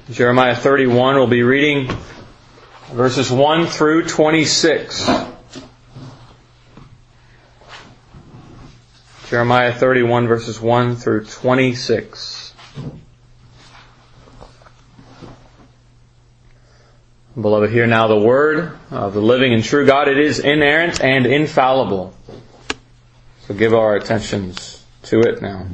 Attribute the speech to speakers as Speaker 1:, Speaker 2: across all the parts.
Speaker 1: Jeremiah 31, we'll be reading verses 1 through 26. Jeremiah 31, verses 1 through 26. Beloved, hear now the word of the living and true God. It is inerrant and infallible. So give our attentions to it now.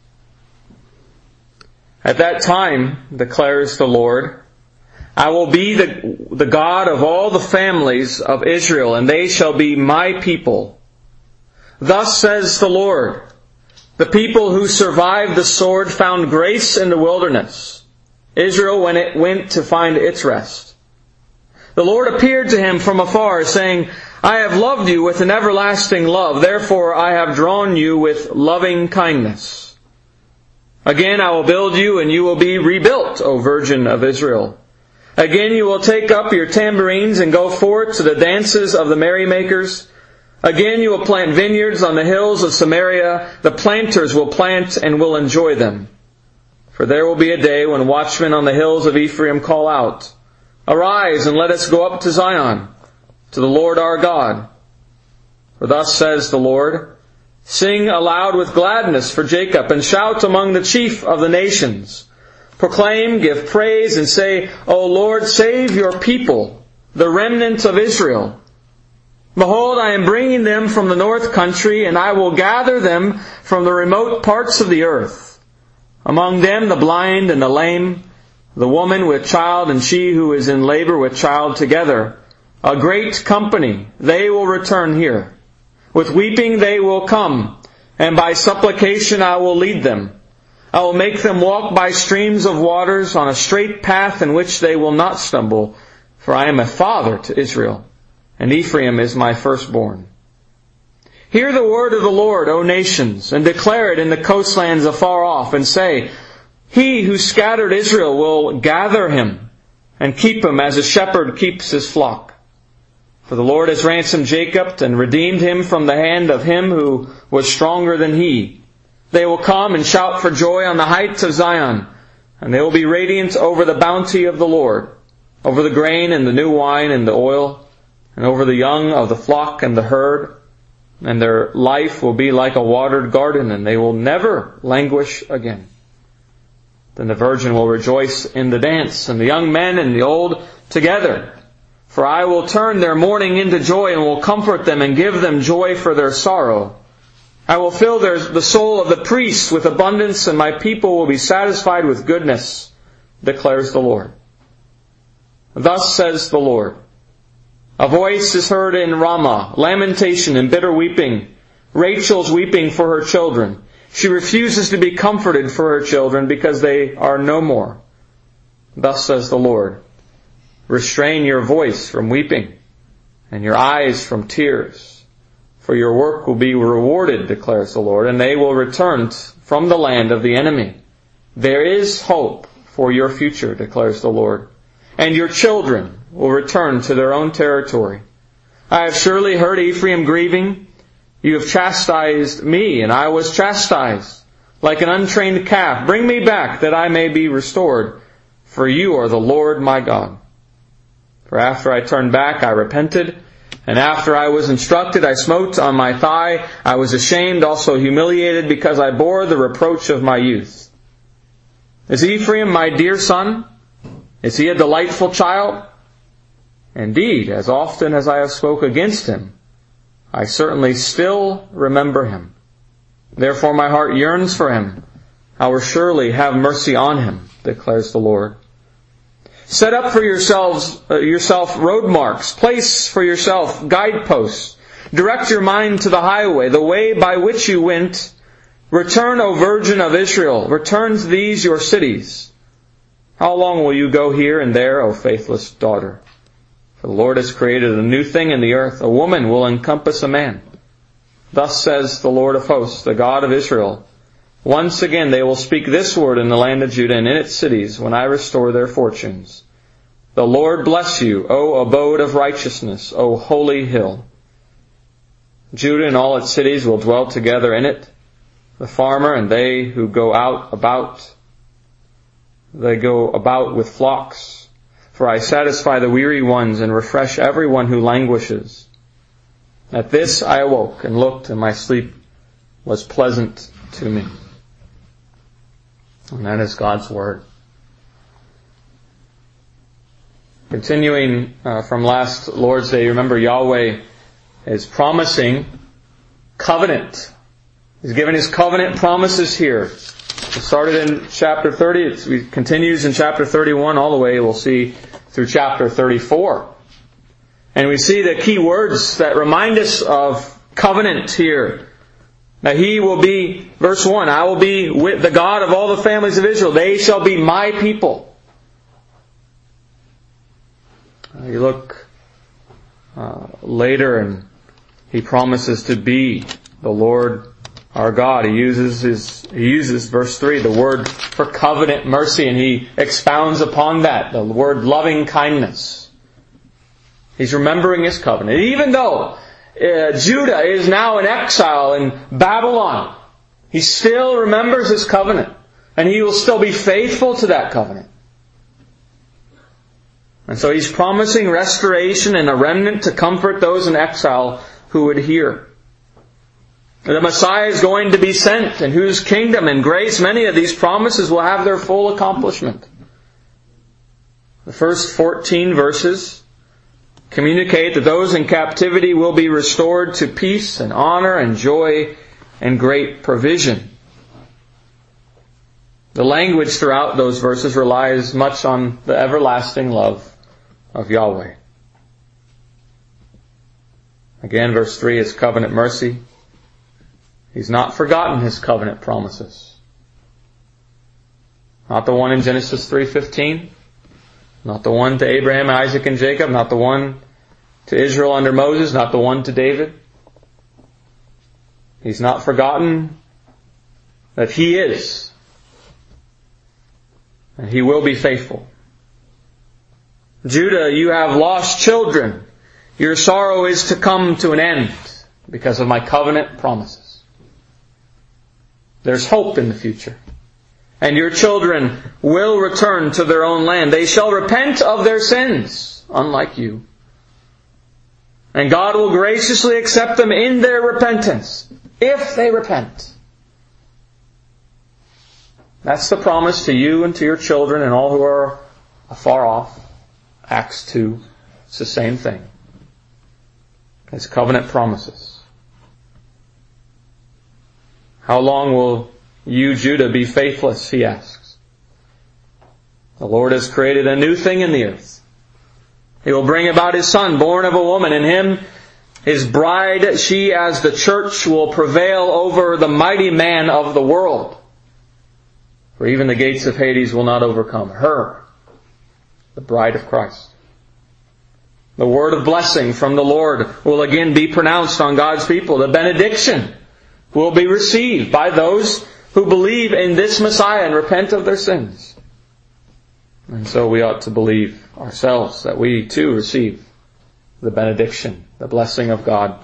Speaker 1: At that time, declares the Lord, I will be the God of all the families of Israel, and they shall be my people. Thus says the Lord, the people who survived the sword found grace in the wilderness, Israel when it went to find its rest. The Lord appeared to him from afar, saying, I have loved you with an everlasting love, therefore I have drawn you with loving kindness. Again I will build you, and you will be rebuilt, O Virgin of Israel. Again you will take up your tambourines and go forth to the dances of the merrymakers. Again you will plant vineyards on the hills of Samaria. The planters will plant and will enjoy them. For there will be a day when watchmen on the hills of Ephraim call out, Arise and let us go up to Zion, to the Lord our God. For thus says the Lord, Sing aloud with gladness for Jacob, and shout among the chief of the nations. Proclaim, give praise, and say, O Lord, save your people, the remnant of Israel. Behold, I am bringing them from the north country, and I will gather them from the remote parts of the earth. Among them the blind and the lame, the woman with child and she who is in labor with child together. A great company, they will return here. With weeping they will come, and by supplication I will lead them. I will make them walk by streams of waters on a straight path in which they will not stumble, for I am a father to Israel, and Ephraim is my firstborn. Hear the word of the Lord, O nations, and declare it in the coastlands afar off, and say, He who scattered Israel will gather him, and keep him as a shepherd keeps his flock. For the Lord has ransomed Jacob and redeemed him from the hand of him who was stronger than he. They will come and shout for joy on the heights of Zion, and they will be radiant over the bounty of the Lord, over the grain and the new wine and the oil, and over the young of the flock and the herd. And their life will be like a watered garden, and they will never languish again. Then the virgin will rejoice in the dance, and the young men and the old together. For I will turn their mourning into joy, and will comfort them and give them joy for their sorrow. I will fill the soul of the priests with abundance, and my people will be satisfied with goodness, declares the Lord. Thus says the Lord, A voice is heard in Ramah, lamentation and bitter weeping. Rachel's weeping for her children. She refuses to be comforted for her children because they are no more. Thus says the Lord, Restrain your voice from weeping, and your eyes from tears. For your work will be rewarded, declares the Lord, and they will return from the land of the enemy. There is hope for your future, declares the Lord, and your children will return to their own territory. I have surely heard Ephraim grieving. You have chastised me, and I was chastised, like an untrained calf. Bring me back, that I may be restored, for you are the Lord my God. For after I turned back, I repented, and after I was instructed, I smote on my thigh. I was ashamed, also humiliated, because I bore the reproach of my youth. Is Ephraim my dear son? Is he a delightful child? Indeed, as often as I have spoke against him, I certainly still remember him. Therefore my heart yearns for him. I will surely have mercy on him, declares the Lord. Set up for yourself road marks. Place for yourself guideposts. Direct your mind to the highway, the way by which you went. Return, O Virgin of Israel. Return to these your cities. How long will you go here and there, O faithless daughter? For the Lord has created a new thing in the earth. A woman will encompass a man. Thus says the Lord of hosts, the God of Israel. Once again they will speak this word in the land of Judah and in its cities when I restore their fortunes. The Lord bless you, O abode of righteousness, O holy hill. Judah and all its cities will dwell together in it, the farmer and they who go out about. they go about with flocks. For I satisfy the weary ones and refresh everyone who languishes. At this I awoke and looked, and my sleep was pleasant to me. And that is God's Word. Continuing from last Lord's Day, remember Yahweh is promising covenant. He's given His covenant promises here. It started in chapter 30. It continues in chapter 31 all the way, we'll see, through chapter 34. And we see the key words that remind us of covenant here. That He will be, verse 1, I will be with the God of all the families of Israel. They shall be my people. You look later and He promises to be the Lord our God. He uses verse 3, the word for covenant mercy, and He expounds upon that, the word loving kindness. He's remembering His covenant. Even though Judah is now in exile in Babylon, He still remembers His covenant, and He will still be faithful to that covenant. And so He's promising restoration and a remnant to comfort those in exile who would hear. The Messiah is going to be sent, in whose kingdom and grace many of these promises will have their full accomplishment. The first 14 verses communicate that those in captivity will be restored to peace and honor and joy and great provision. The language throughout those verses relies much on the everlasting love of Yahweh. Again, verse 3 is covenant mercy. He's not forgotten His covenant promises. Not the one in Genesis 3:15. Not the one to Abraham, Isaac, and Jacob. Not the one to Israel under Moses. Not the one to David. He's not forgotten that He is. And He will be faithful. Judah, you have lost children. Your sorrow is to come to an end because of my covenant promises. There's hope in the future. And your children will return to their own land. They shall repent of their sins, unlike you. And God will graciously accept them in their repentance, if they repent. That's the promise to you and to your children and all who are afar off. Acts 2, it's the same thing. His covenant promises. How long will you, Judah, be faithless, He asks. The Lord has created a new thing in the earth. He will bring about His Son, born of a woman. In Him, His bride, she as the church, will prevail over the mighty man of the world. For even the gates of Hades will not overcome her, the bride of Christ. The word of blessing from the Lord will again be pronounced on God's people. The benediction will be received by those who believe in this Messiah and repent of their sins. And so we ought to believe ourselves that we too receive the benediction, the blessing of God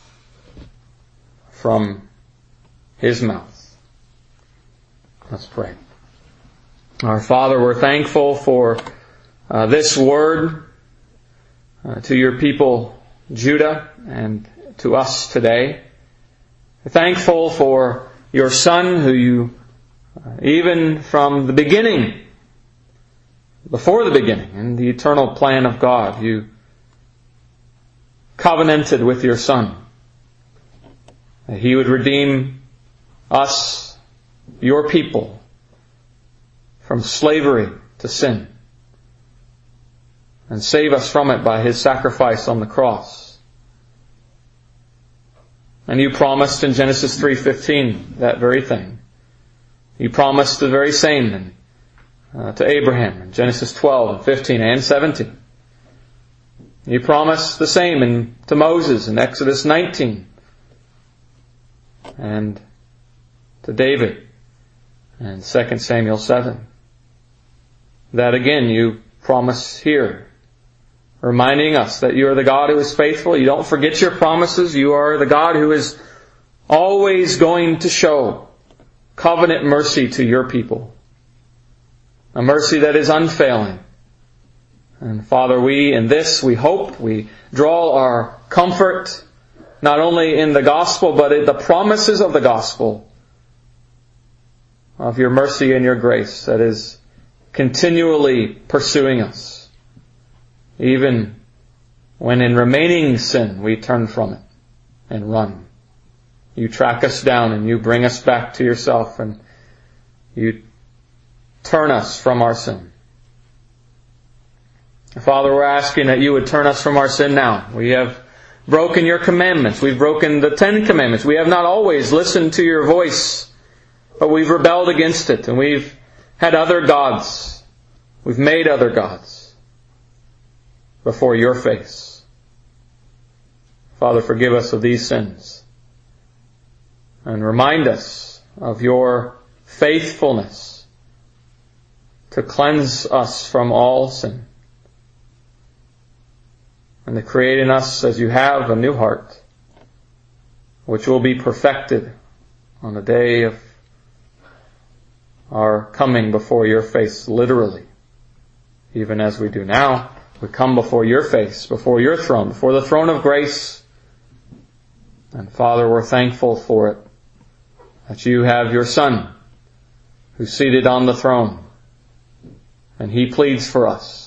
Speaker 1: from His mouth. Let's pray. Our Father, we're thankful for this word to your people, Judah, and to us today. We're thankful for your Son, who you, even from the beginning, before the beginning, in the eternal plan of God, you covenanted with your Son, that He would redeem us, your people, from slavery to sin, and save us from it by His sacrifice on the cross. And you promised in Genesis 3:15 that very thing. You promised the very same to Abraham in Genesis 12 and 15 and 17. You promised the same to Moses in Exodus 19 and to David in 2 Samuel 7. That again you promise here, reminding us that you are the God who is faithful. You don't forget your promises. You are the God who is always going to show covenant mercy to your people. a mercy that is unfailing. And Father, we hope, we draw our comfort not only in the gospel, but in the promises of the gospel of your mercy and your grace that is continually pursuing us, even when in remaining sin we turn from it and run. You track us down and you bring us back to yourself, and you turn us from our sin. Father, we're asking that you would turn us from our sin now. We have broken your commandments. We've broken the 10 commandments. We have not always listened to your voice, but we've rebelled against it, and we've had other gods. We've made other gods before your face. Father, forgive us of these sins, and remind us of your faithfulness to cleanse us from all sin, and to create in us, as you have, a new heart, which will be perfected on the day of our coming before your face, literally. Even as we do now, we come before your face, before your throne, before the throne of grace. And Father, we're thankful for it, that you have your Son, who's seated on the throne, and he pleads for us,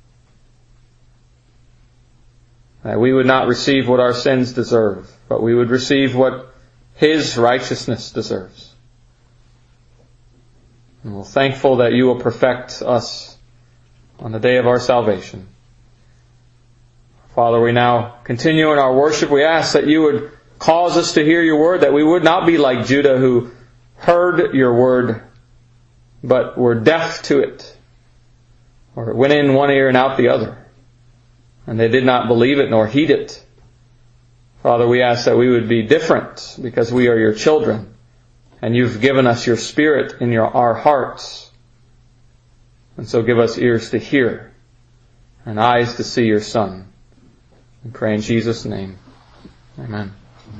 Speaker 1: that we would not receive what our sins deserve, but we would receive what his righteousness deserves. And we're thankful that you will perfect us on the day of our salvation. Father, we now continue in our worship. We ask that you would cause us to hear your word, that we would not be like Judah, who heard your word, but were deaf to it, or it went in one ear and out the other, and they did not believe it nor heed it. Father, we ask that we would be different, because we are your children, and you've given us your Spirit in our hearts. And so give us ears to hear and eyes to see your Son. We pray in Jesus' name. Amen.